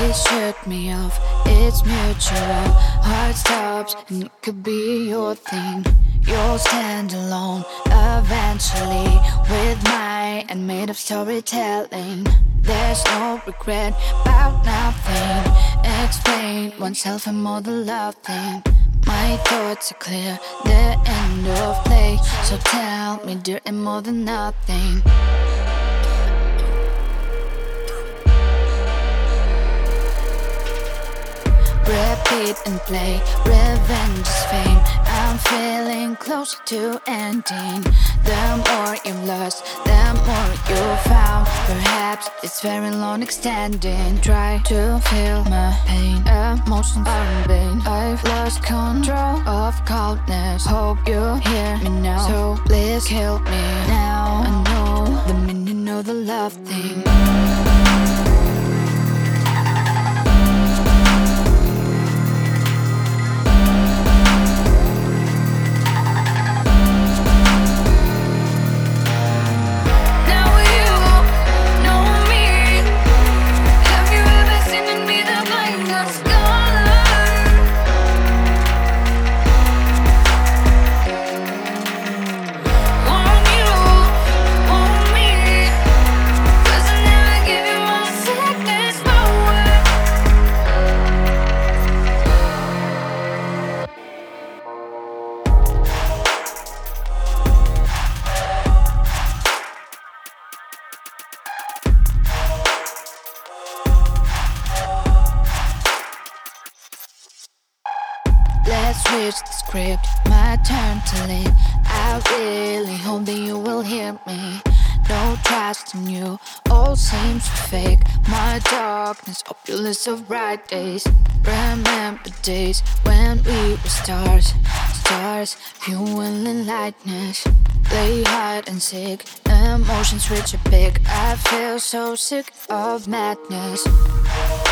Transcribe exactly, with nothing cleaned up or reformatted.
It shook me off, it's mutual. Heart stops and it could be your thing. You'll stand alone eventually, with my and made of storytelling. There's no regret about nothing. Explain oneself and more the love thing. My thoughts are clear, the end of play. So tell me, there ain't more than nothing. Repeat and play, revenge is fame. I'm feeling closer to ending. The more you lost, the more you found. Perhaps it's very long extending. Try to feel my pain, emotions are in vain. I've lost control of coldness. Hope you hear me now, so please kill me now. I know the meaning of the love thing. Let's switch the script, my turn to lead. I really hope that you will hear me. No trust in you, all seems fake. My darkness, opulence of bright days. Remember days when we were stars. Stars, fueling lightness. Play hide and seek, emotions rich and big. I feel so sick of madness.